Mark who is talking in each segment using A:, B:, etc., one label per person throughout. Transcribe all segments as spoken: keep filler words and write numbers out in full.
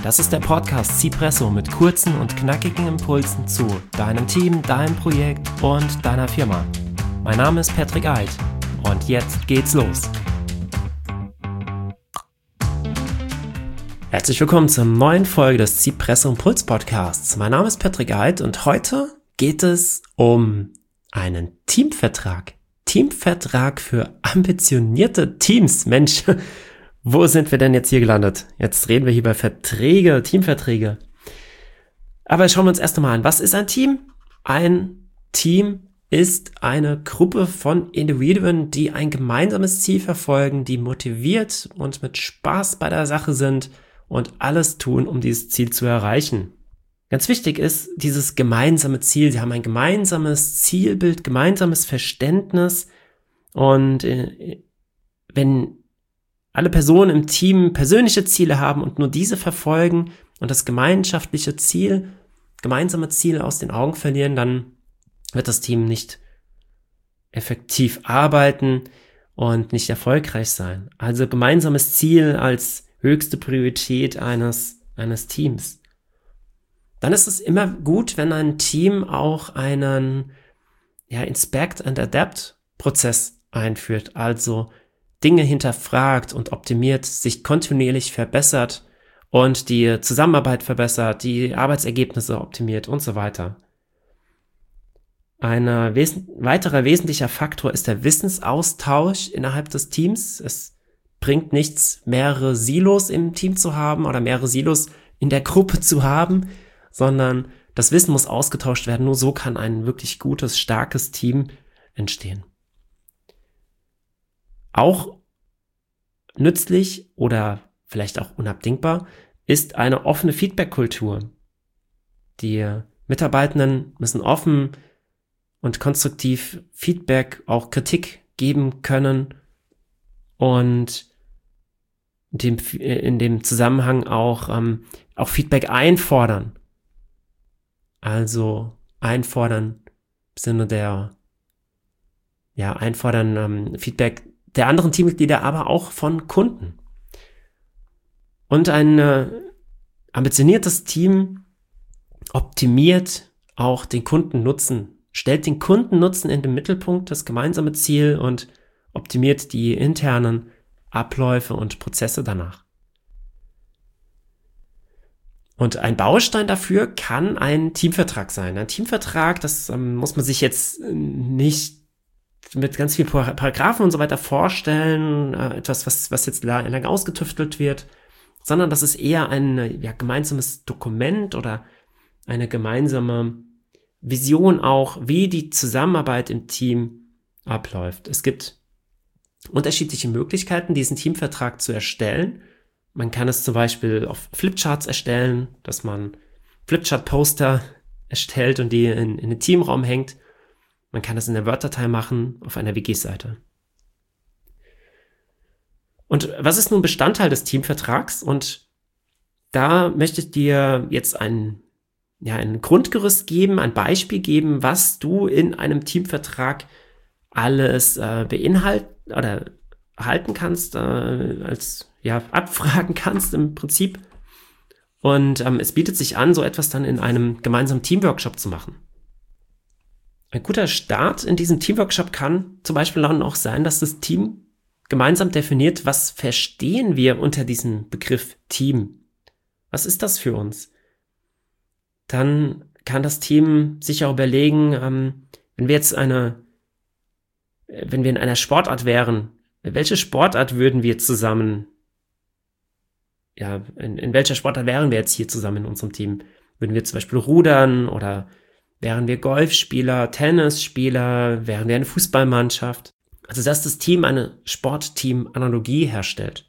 A: Das ist der Podcast Cipresso mit kurzen und knackigen Impulsen zu deinem Team, deinem Projekt und deiner Firma. Mein Name ist Patrick Eid und jetzt geht's los. Herzlich willkommen zur neuen Folge des Cipresso Impuls Podcasts. Mein Name ist Patrick Eid und heute geht es um einen Teamvertrag. Teamvertrag für ambitionierte Teams. Mensch, wo sind wir denn jetzt hier gelandet? Jetzt reden wir hier über Verträge, Teamverträge. Aber schauen wir uns erst einmal an. Was ist ein Team? Ein Team ist eine Gruppe von Individuen, die ein gemeinsames Ziel verfolgen, die motiviert und mit Spaß bei der Sache sind und alles tun, um dieses Ziel zu erreichen. Ganz wichtig ist dieses gemeinsame Ziel. Sie haben ein gemeinsames Zielbild, gemeinsames Verständnis. Und äh, wenn alle Personen im Team persönliche Ziele haben und nur diese verfolgen und das gemeinschaftliche Ziel, gemeinsame Ziel aus den Augen verlieren, dann wird das Team nicht effektiv arbeiten und nicht erfolgreich sein. Also gemeinsames Ziel als höchste Priorität eines, eines Teams. Dann ist es immer gut, wenn ein Team auch einen ja, Inspect and Adapt Prozess einführt, also Dinge hinterfragt und optimiert, sich kontinuierlich verbessert und die Zusammenarbeit verbessert, die Arbeitsergebnisse optimiert und so weiter. Ein wes- weiterer wesentlicher Faktor ist der Wissensaustausch innerhalb des Teams. Es bringt nichts, mehrere Silos im Team zu haben oder mehrere Silos in der Gruppe zu haben, sondern das Wissen muss ausgetauscht werden. Nur so kann ein wirklich gutes, starkes Team entstehen. Auch nützlich oder vielleicht auch unabdingbar ist eine offene Feedback-Kultur. Die Mitarbeitenden müssen offen und konstruktiv Feedback, auch Kritik geben können und in dem, in dem Zusammenhang auch, ähm, auch Feedback einfordern. Also einfordern im Sinne der, ja, einfordern ähm, Feedback der anderen Teammitglieder, aber auch von Kunden. Und ein äh, ambitioniertes Team optimiert auch den Kundennutzen, stellt den Kundennutzen in den Mittelpunkt, das gemeinsame Ziel und optimiert die internen Abläufe und Prozesse danach. Und ein Baustein dafür kann ein Teamvertrag sein. Ein Teamvertrag, das ähm, muss man sich jetzt nicht mit ganz vielen Paragraphen und so weiter vorstellen, äh, etwas, was, was jetzt lange ausgetüftelt wird, sondern das ist eher ein ja, gemeinsames Dokument oder eine gemeinsame Vision auch, wie die Zusammenarbeit im Team abläuft. Es gibt unterschiedliche Möglichkeiten, diesen Teamvertrag zu erstellen. Man kann es zum Beispiel auf Flipcharts erstellen, dass man Flipchart-Poster erstellt und die in, in den Teamraum hängt. Man kann das in der Word-Datei machen, auf einer Wiki-Seite. Und was ist nun Bestandteil des Teamvertrags? Und da möchte ich dir jetzt ein, ja, ein Grundgerüst geben, ein Beispiel geben, was du in einem Teamvertrag alles äh, beinhalten oder halten kannst, äh, als ja, abfragen kannst im Prinzip. Und ähm, es bietet sich an, so etwas dann in einem gemeinsamen Teamworkshop zu machen. Ein guter Start in diesem Teamworkshop kann zum Beispiel auch sein, dass das Team gemeinsam definiert, was verstehen wir unter diesem Begriff Team? Was ist das für uns? Dann kann das Team sich auch überlegen, ähm, wenn wir jetzt eine, wenn wir in einer Sportart wären, welche Sportart würden wir zusammen, ja, in, in welcher Sportart wären wir jetzt hier zusammen in unserem Team? Würden wir zum Beispiel rudern oder wären wir Golfspieler, Tennisspieler, wären wir eine Fußballmannschaft? Also, dass das Team eine Sportteam-Analogie herstellt.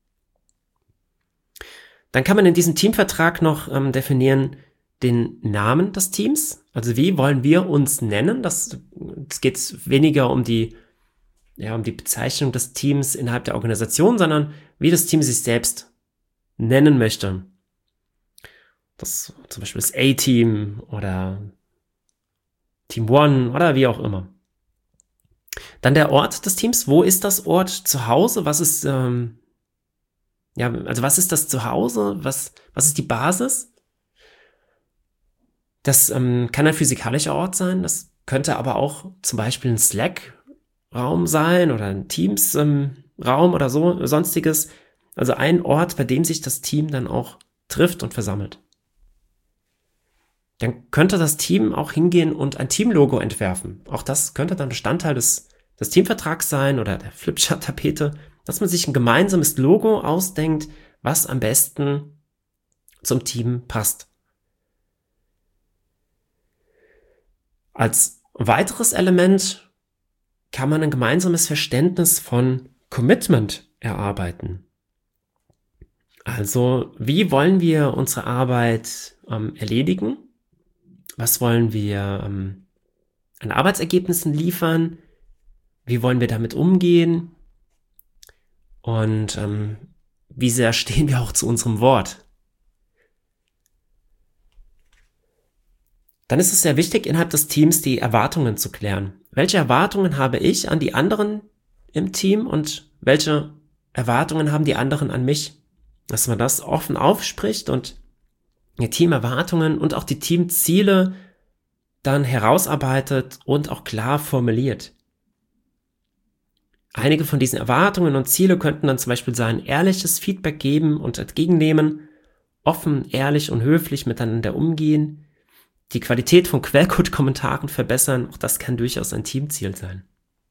A: Dann kann man in diesem Teamvertrag noch ähm, definieren den Namen des Teams. Also, wie wollen wir uns nennen? Das, das geht weniger um die, ja, um die Bezeichnung des Teams innerhalb der Organisation, sondern wie das Team sich selbst nennen möchte. Das zum Beispiel das A-Team oder Team One oder wie auch immer. Dann der Ort des Teams. Wo ist das Ort zu Hause? Was ist ähm, Ja, also was ist das Zuhause? Was, was ist die Basis? Das ähm, kann ein physikalischer Ort sein. Das könnte aber auch zum Beispiel ein Slack-Raum sein oder ein Teams-Raum ähm, oder so, sonstiges. Also ein Ort, bei dem sich das Team dann auch trifft und versammelt. Dann könnte das Team auch hingehen und ein Teamlogo entwerfen. Auch das könnte dann Bestandteil des, des Teamvertrags sein oder der Flipchart-Tapete, dass man sich ein gemeinsames Logo ausdenkt, was am besten zum Team passt. Als weiteres Element kann man ein gemeinsames Verständnis von Commitment erarbeiten. Also, wie wollen wir unsere Arbeit ähm, erledigen? Was wollen wir ähm, an Arbeitsergebnissen liefern? Wie wollen wir damit umgehen? Und ähm, wie sehr stehen wir auch zu unserem Wort? Dann ist es sehr wichtig, innerhalb des Teams die Erwartungen zu klären. Welche Erwartungen habe ich an die anderen im Team und welche Erwartungen haben die anderen an mich? Dass man das offen aufspricht und die Teamerwartungen und auch die Teamziele dann herausarbeitet und auch klar formuliert. Einige von diesen Erwartungen und Ziele könnten dann zum Beispiel sein, ehrliches Feedback geben und entgegennehmen, offen, ehrlich und höflich miteinander umgehen, die Qualität von Quellcode-Kommentaren verbessern, auch das kann durchaus ein Teamziel sein.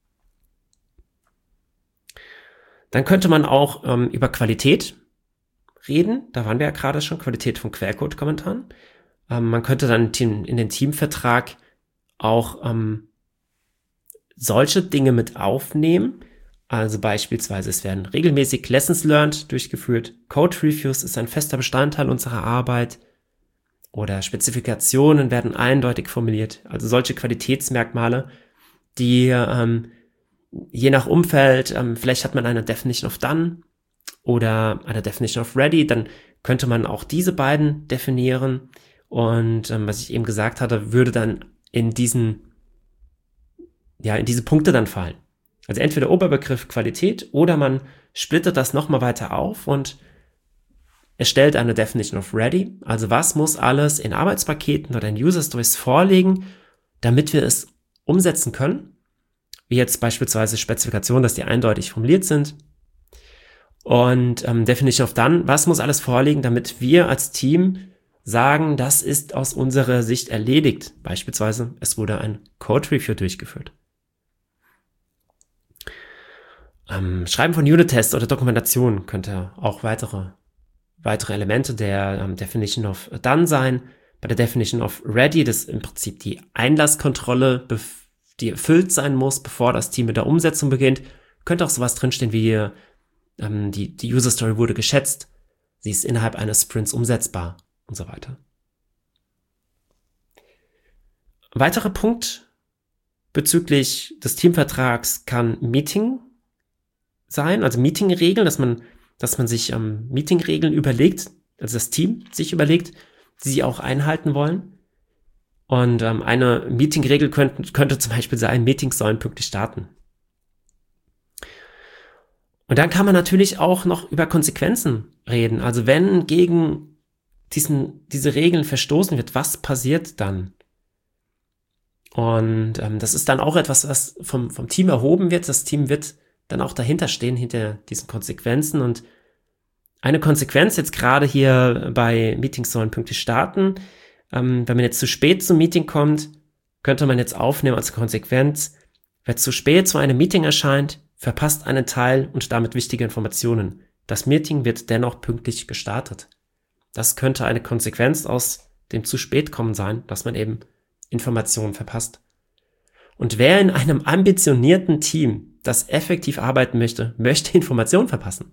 A: Dann könnte man auch ähm, über Qualität reden, da waren wir ja gerade schon, Qualität von Quellcode-Kommentaren. Ähm, man könnte dann in den Teamvertrag auch ähm, solche Dinge mit aufnehmen, also beispielsweise es werden regelmäßig Lessons Learned durchgeführt, Code Reviews ist ein fester Bestandteil unserer Arbeit oder Spezifikationen werden eindeutig formuliert, also solche Qualitätsmerkmale, die ähm, je nach Umfeld, ähm, vielleicht hat man eine Definition of Done oder eine Definition of Ready, dann könnte man auch diese beiden definieren und ähm, was ich eben gesagt hatte, würde dann in diesen, ja, in diese Punkte dann fallen. Also entweder Oberbegriff Qualität oder man splittet das nochmal weiter auf und erstellt eine Definition of Ready, also was muss alles in Arbeitspaketen oder in User Stories vorliegen, damit wir es umsetzen können, wie jetzt beispielsweise Spezifikationen, dass die eindeutig formuliert sind. Und ähm, Definition of Done, was muss alles vorliegen, damit wir als Team sagen, das ist aus unserer Sicht erledigt. Beispielsweise, es wurde ein Code Review durchgeführt. Ähm, Schreiben von Unit-Tests oder Dokumentation könnte auch weitere, weitere Elemente der ähm, Definition of Done sein. Bei der Definition of Ready, das ist im Prinzip die Einlasskontrolle, die erfüllt sein muss, bevor das Team mit der Umsetzung beginnt. Könnte auch sowas drinstehen wie ähm, die, die User Story wurde geschätzt, sie ist innerhalb eines Sprints umsetzbar und so weiter. Ein weiterer Punkt bezüglich des Teamvertrags kann Meeting sein, also Meetingregeln, dass man, dass man sich ähm, Meetingregeln überlegt, also das Team sich überlegt, die sie auch einhalten wollen. Und ähm, eine Meetingregel könnte, könnte zum Beispiel sein, Meetings sollen pünktlich starten. Und dann kann man natürlich auch noch über Konsequenzen reden. Also wenn gegen diesen, diese Regeln verstoßen wird, was passiert dann? Und ähm, das ist dann auch etwas, was vom, vom Team erhoben wird. Das Team wird dann auch dahinter stehen, hinter diesen Konsequenzen. Und eine Konsequenz jetzt gerade hier bei Meetings sollen pünktlich starten, ähm, wenn man jetzt zu spät zum Meeting kommt, könnte man jetzt aufnehmen als Konsequenz, wer zu spät zu einem Meeting erscheint, verpasst einen Teil und damit wichtige Informationen. Das Meeting wird dennoch pünktlich gestartet. Das könnte eine Konsequenz aus dem zu spät kommen sein, dass man eben Informationen verpasst. Und wer in einem ambitionierten Team, das effektiv arbeiten möchte, möchte Informationen verpassen.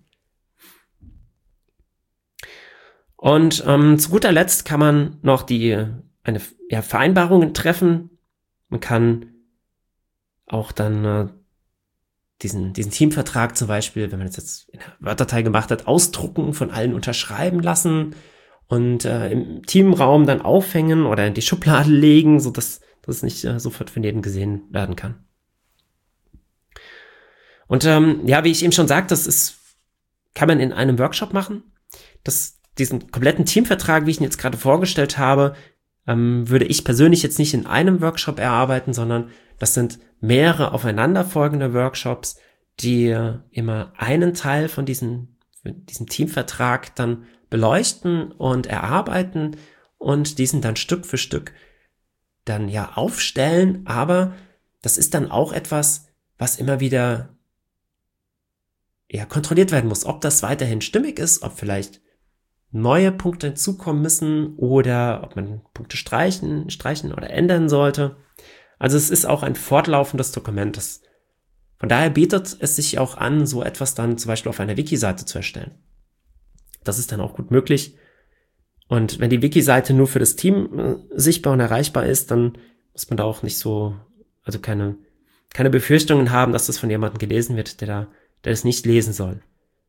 A: Und ähm, zu guter Letzt kann man noch die eine ja, Vereinbarungen treffen. Man kann auch dann äh, diesen diesen Teamvertrag zum Beispiel, wenn man es jetzt in einer Word-Datei gemacht hat, ausdrucken, von allen unterschreiben lassen und äh, im Teamraum dann aufhängen oder in die Schublade legen, so dass das nicht äh, sofort von jedem gesehen werden kann. Und ähm, ja, wie ich eben schon sagte, das ist kann man in einem Workshop machen. Das, diesen kompletten Teamvertrag, wie ich ihn jetzt gerade vorgestellt habe, ähm, würde ich persönlich jetzt nicht in einem Workshop erarbeiten, sondern das sind mehrere aufeinanderfolgende Workshops, die immer einen Teil von diesem, diesem Teamvertrag dann beleuchten und erarbeiten und diesen dann Stück für Stück dann ja aufstellen. Aber das ist dann auch etwas, was immer wieder ja kontrolliert werden muss, ob das weiterhin stimmig ist, ob vielleicht neue Punkte hinzukommen müssen oder ob man Punkte streichen, streichen oder ändern sollte. Also es ist auch ein fortlaufendes Dokument. Das, von daher bietet es sich auch an, so etwas dann zum Beispiel auf einer Wiki-Seite zu erstellen. Das ist dann auch gut möglich. Und wenn die Wiki-Seite nur für das Team äh, sichtbar und erreichbar ist, dann muss man da auch nicht so, also keine, keine Befürchtungen haben, dass das von jemandem gelesen wird, der da, der das nicht lesen soll.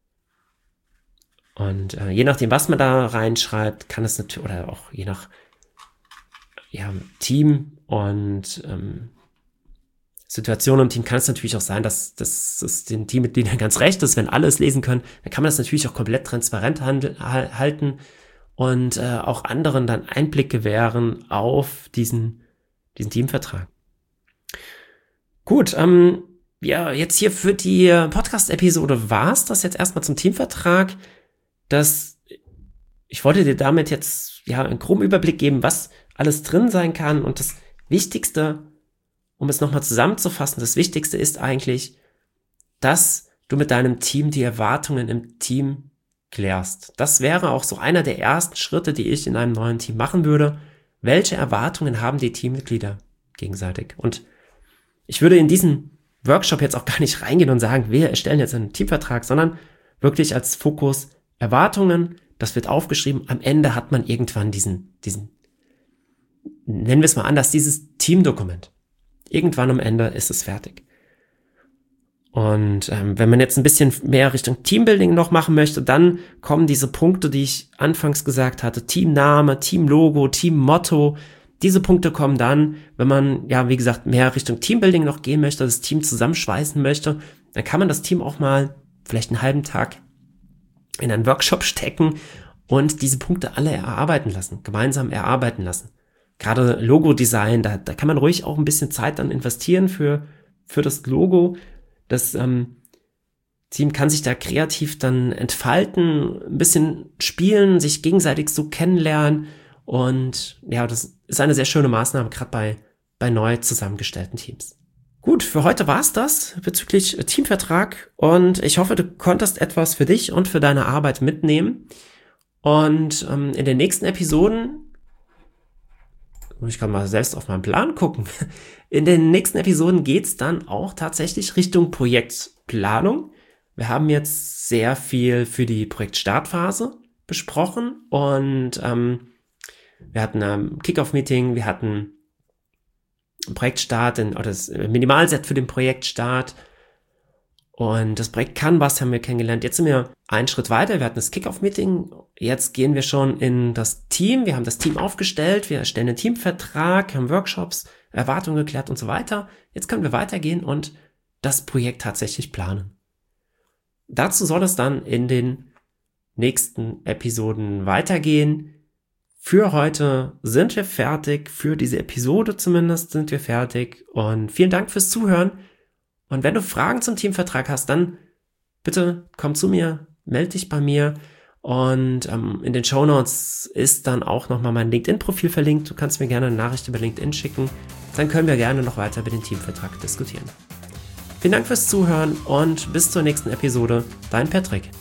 A: Und äh, je nachdem, was man da reinschreibt, kann es natürlich, oder auch je nach ja, Team und ähm, Situation im Team, kann es natürlich auch sein, dass, dass es den Teammitgliedern ganz recht ist, wenn alle es lesen können, dann kann man das natürlich auch komplett transparent handel, halten und äh, auch anderen dann Einblick gewähren auf diesen, diesen Teamvertrag. Gut, ähm, ja, jetzt hier für die Podcast-Episode war es das jetzt erstmal zum Teamvertrag. Das, ich wollte dir damit jetzt ja einen groben Überblick geben, was alles drin sein kann. Und das Wichtigste, um es nochmal zusammenzufassen, das Wichtigste ist eigentlich, dass du mit deinem Team die Erwartungen im Team klärst. Das wäre auch so einer der ersten Schritte, die ich in einem neuen Team machen würde. Welche Erwartungen haben die Teammitglieder gegenseitig? Und ich würde in diesen Workshop jetzt auch gar nicht reingehen und sagen, wir erstellen jetzt einen Teamvertrag, sondern wirklich als Fokus Erwartungen, das wird aufgeschrieben. Am Ende hat man irgendwann diesen, diesen, nennen wir es mal anders, dieses Teamdokument. Irgendwann am Ende ist es fertig. Und ähm, wenn man jetzt ein bisschen mehr Richtung Teambuilding noch machen möchte, dann kommen diese Punkte, die ich anfangs gesagt hatte, Teamname, Teamlogo, Teammotto. Diese Punkte kommen dann, wenn man, ja, wie gesagt, mehr Richtung Teambuilding noch gehen möchte, das Team zusammenschweißen möchte, dann kann man das Team auch mal vielleicht einen halben Tag in einen Workshop stecken und diese Punkte alle erarbeiten lassen, gemeinsam erarbeiten lassen. Gerade Logo-Design, da, da kann man ruhig auch ein bisschen Zeit dann investieren für, für das Logo. Das ähm, Team kann sich da kreativ dann entfalten, ein bisschen spielen, sich gegenseitig so kennenlernen. Und ja, das ist eine sehr schöne Maßnahme, gerade bei, bei neu zusammengestellten Teams. Gut, für heute war's das bezüglich Teamvertrag. Und ich hoffe, du konntest etwas für dich und für deine Arbeit mitnehmen. Und ähm, in den nächsten Episoden, ich kann mal selbst auf meinen Plan gucken, in den nächsten Episoden geht's dann auch tatsächlich Richtung Projektplanung. Wir haben jetzt sehr viel für die Projektstartphase besprochen und ähm, wir hatten ein Kick-Off-Meeting, wir hatten einen Projektstart, oder das Minimalset für den Projektstart und das Projekt Canvas haben wir kennengelernt. Jetzt sind wir einen Schritt weiter, wir hatten das Kick-Off-Meeting, jetzt gehen wir schon in das Team, wir haben das Team aufgestellt, wir erstellen einen Teamvertrag, haben Workshops, Erwartungen geklärt und so weiter. Jetzt können wir weitergehen und das Projekt tatsächlich planen. Dazu soll es dann in den nächsten Episoden weitergehen. Für heute sind wir fertig, für diese Episode zumindest sind wir fertig und vielen Dank fürs Zuhören. Und wenn du Fragen zum Teamvertrag hast, dann bitte komm zu mir, melde dich bei mir und ähm, in den Shownotes ist dann auch nochmal mein LinkedIn-Profil verlinkt. Du kannst mir gerne eine Nachricht über LinkedIn schicken, dann können wir gerne noch weiter über den Teamvertrag diskutieren. Vielen Dank fürs Zuhören und bis zur nächsten Episode. Dein Patrick.